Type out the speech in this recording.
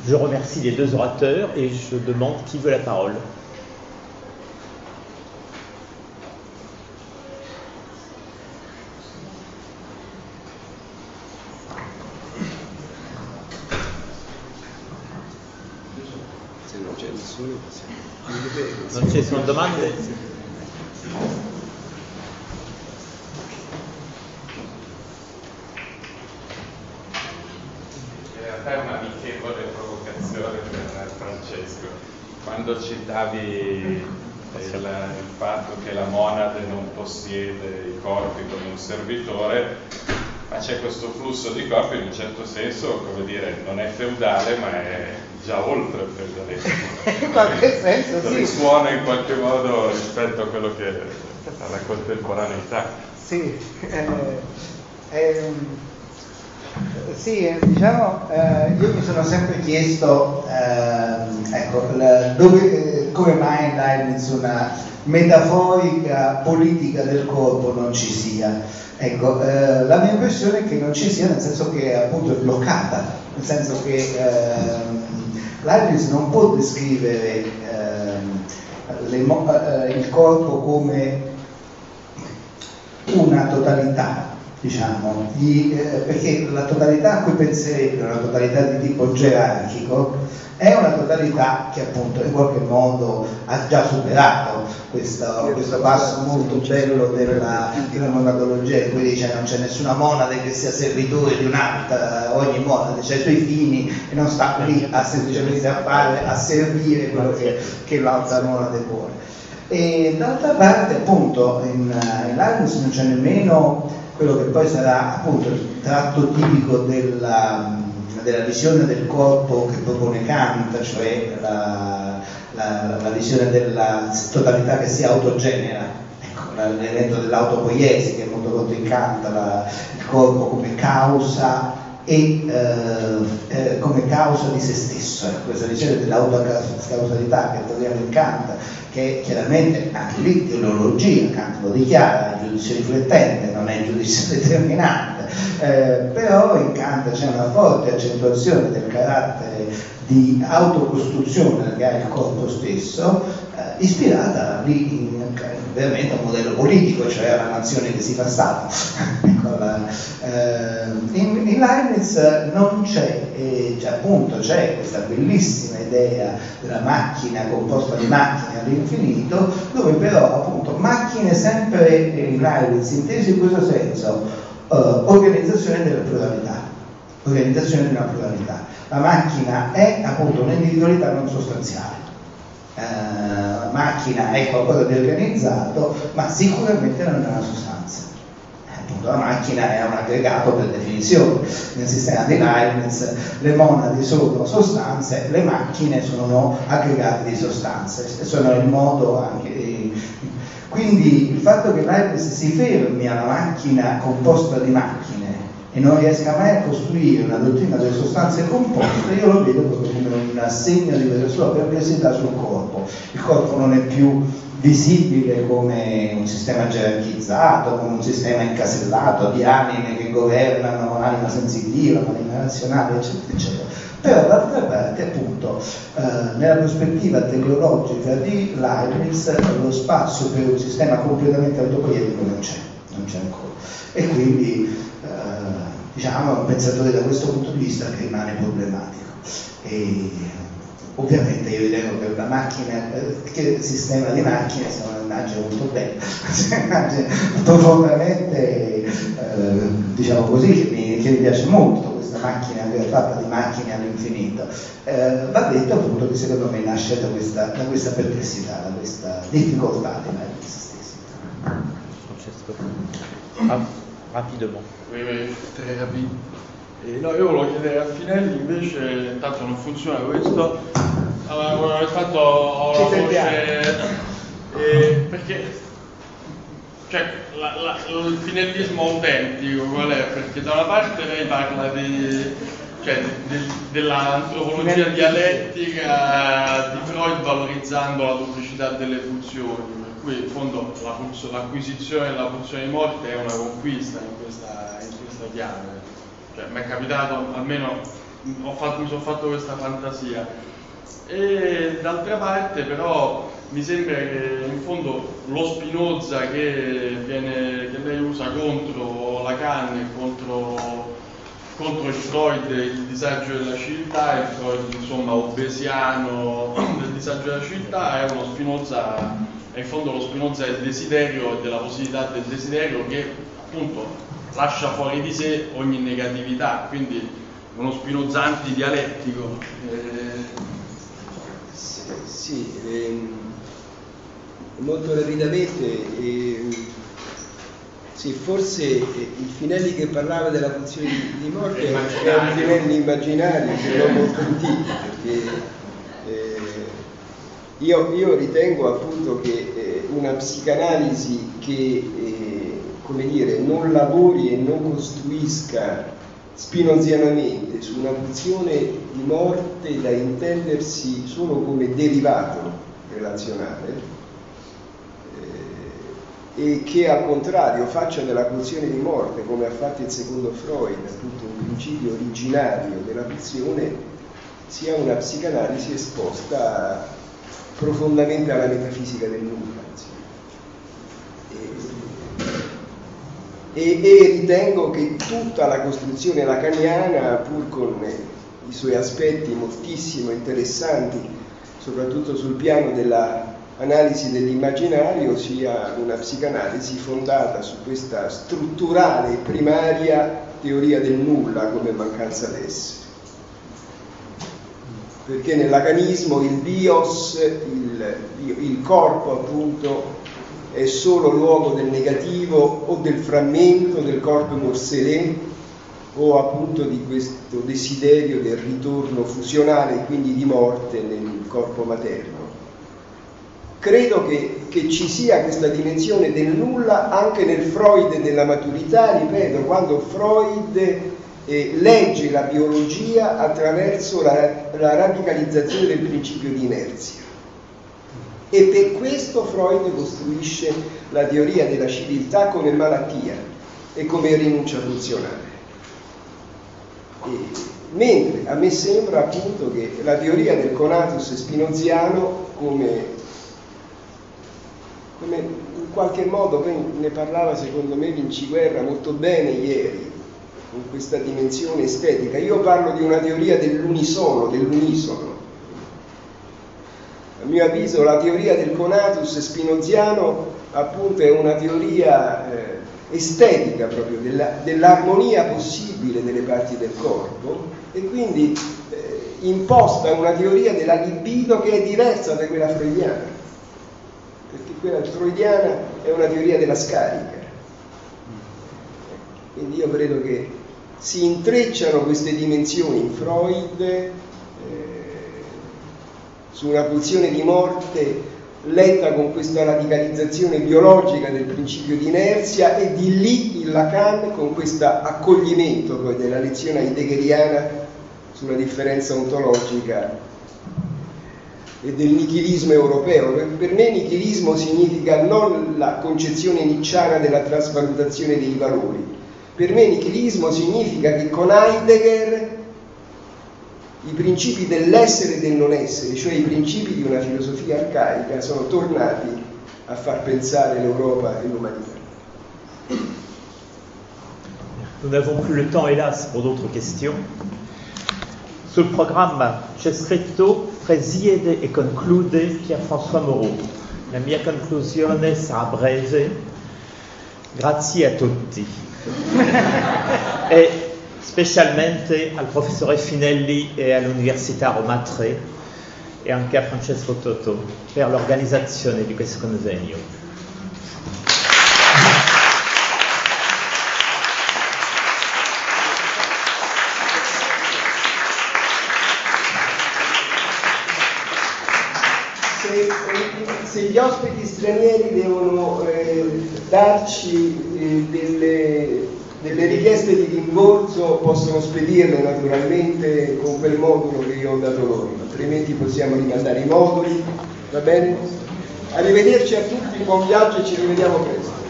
Je remercie les deux orateurs et je demande qui veut la parole. Non ci sono domande? In realtà è una amichevole provocazione per Francesco. Quando citavi il fatto che la monade non possiede i corpi come un servitore, ma c'è questo flusso di corpi, in un certo senso, come dire, non è feudale, ma è già oltre il feudalesimo. In qualche senso, sì. Risuona in qualche modo rispetto a quello che alla contemporaneità. Sì, sì, diciamo, io mi sono sempre chiesto, ecco, come mai Leibniz una metaforica politica del corpo non ci sia. Ecco, la mia impressione è che non ci sia, nel senso che appunto è bloccata, nel senso che Leibniz non può descrivere il corpo come una totalità, diciamo, perché la totalità a cui penserebbe, una totalità di tipo gerarchico, è una totalità che appunto in qualche modo ha già superato questo passo molto bello della monadologia, in cui dice non c'è nessuna monade che sia servitore di un'altra, ogni monade ha i suoi fini e non sta lì semplicemente a servire quello che l'altra monade vuole. E d'altra parte appunto in Leibniz non c'è nemmeno quello che poi sarà appunto il tratto tipico della visione del corpo che propone Kant, cioè la visione della totalità che si autogenera, ecco, l'elemento dell'autopoiesi che è molto conto in Kant, il corpo come causa e come causa di se stesso, questa visione dell'autocausalità che troviamo in Kant, che chiaramente anche lì teleologia, Kant lo dichiara, il giudizio riflettente, non è il giudizio determinante, però in Kant c'è una forte accentuazione del carattere di autocostruzione che ha il corpo stesso, ispirata lì veramente a un modello politico, cioè alla nazione che si fa Stato. In Leibniz non c'è, cioè appunto c'è questa bellissima idea della macchina composta di macchine all'infinito, dove però appunto macchine sempre in Leibniz intesi in questo senso, organizzazione della pluralità, organizzazione di una pluralità. La macchina è appunto un'individualità non sostanziale. La macchina è qualcosa di organizzato, ma sicuramente non è una sostanza. Appunto, la macchina è un aggregato per definizione. Nel sistema di Leibniz le monadi sono sostanze, le macchine sono aggregati di sostanze, sono il modo anche. Quindi il fatto che Leibniz si fermi alla macchina composta di macchine e non riesca mai a costruire una dottrina delle sostanze composte, io lo vedo proprio come un segno di questa sua perplessità sul corpo. Il corpo non è più visibile come un sistema gerarchizzato, come un sistema incasellato di anime che governano, anima sensitiva, anima razionale, eccetera, eccetera. Però d'altra parte, appunto, nella prospettiva teleologica di Leibniz, lo spazio per un sistema completamente autopoietico non c'è ancora. E quindi diciamo è un pensatore da questo punto di vista che rimane problematico. E ovviamente io ritengo che una macchina, che il sistema di macchine sia un'immagine molto bella, un'immagine profondamente diciamo così, che mi piace molto, questa macchina che è fatta di macchine all'infinito. Va detto appunto che secondo me nasce da questa perplessità, da questa difficoltà di se stessi. Francesco. Rapidement. Oui, très rapide. No, io volevo chiedere a Finelli, invece intanto non funziona questo, ho fatto la voce, perché cioè, il finellismo autentico qual è? Perché da una parte lei parla dell'antropologia dialettica di Freud valorizzando la duplicità delle funzioni, per cui in fondo l'acquisizione della funzione di morte è una conquista in questa chiave. Cioè, mi è capitato almeno mi sono fatto questa fantasia. E d'altra parte però mi sembra che in fondo lo Spinoza che lei usa contro Lacan e contro il Freud, il disagio della civiltà, il Freud insomma obesiano del disagio della civiltà, è uno Spinoza, è in fondo lo Spinoza del desiderio e della possibilità del desiderio che appunto lascia fuori di sé ogni negatività, quindi uno Spinoza antidialettico. Sì, molto rapidamente, sì, forse il Finelli che parlava della pulsione di morte è un Finelli immaginario, se non molto antico, perché io ritengo appunto che una psicanalisi che come dire, non lavori e non costruisca spinozianamente su una pulsione di morte da intendersi solo come derivato relazionale, e che al contrario faccia della pulsione di morte, come ha fatto il secondo Freud, appunto un principio originario della pulsione, sia una psicanalisi esposta profondamente alla metafisica del nulla. E ritengo che tutta la costruzione lacaniana, pur con i suoi aspetti moltissimo interessanti, soprattutto sul piano dell'analisi dell'immaginario, sia una psicanalisi fondata su questa strutturale e primaria teoria del nulla come mancanza d'essere. Perché nel lacanismo il bios, il corpo appunto, è solo luogo del negativo o del frammento del corpo morselé, o appunto di questo desiderio del ritorno fusionale e quindi di morte nel corpo materno. Credo che ci sia questa dimensione del nulla anche nel Freud della maturità, ripeto, quando Freud legge la biologia attraverso la radicalizzazione del principio di inerzia. E per questo Freud costruisce la teoria della civiltà come malattia e come rinuncia funzionale. Mentre a me sembra appunto che la teoria del conatus spinoziano, come in qualche modo, poi ne parlava secondo me Vinciguerra molto bene ieri, con questa dimensione estetica, io parlo di una teoria dell'unisono. A mio avviso la teoria del conatus spinoziano appunto è una teoria estetica proprio dell'armonia possibile delle parti del corpo, e quindi imposta una teoria della libido che è diversa da quella freudiana, perché quella freudiana è una teoria della scarica. Quindi io credo che si intrecciano queste dimensioni in Freud, su una pulsione di morte letta con questa radicalizzazione biologica del principio di inerzia, e di lì il Lacan con questo accoglimento poi della lezione heideggeriana sulla differenza ontologica e del nichilismo europeo. Per me nichilismo significa non la concezione nicciana della trasvalutazione dei valori. Per me nichilismo significa che con Heidegger i principi dell'essere e del non essere, cioè i principi di una filosofia arcaica, sono tornati a far pensare l'Europa et l'umanità. Nous n'avons plus le temps, hélas, pour d'autres questions. Sul programma c'è scritto presiede e conclude Pierre-François Moreau. La mia conclusione sarà breve. Grazie a tutti. E specialmente al professore Finelli e all'Università Roma Tre e anche a Francesco Toto per l'organizzazione di questo convegno. Se gli ospiti stranieri devono darci delle richieste di rimborso, possono spedirle naturalmente con quel modulo che io ho dato loro, altrimenti possiamo rimandare i moduli, va bene? Arrivederci a tutti, buon viaggio e ci rivediamo presto.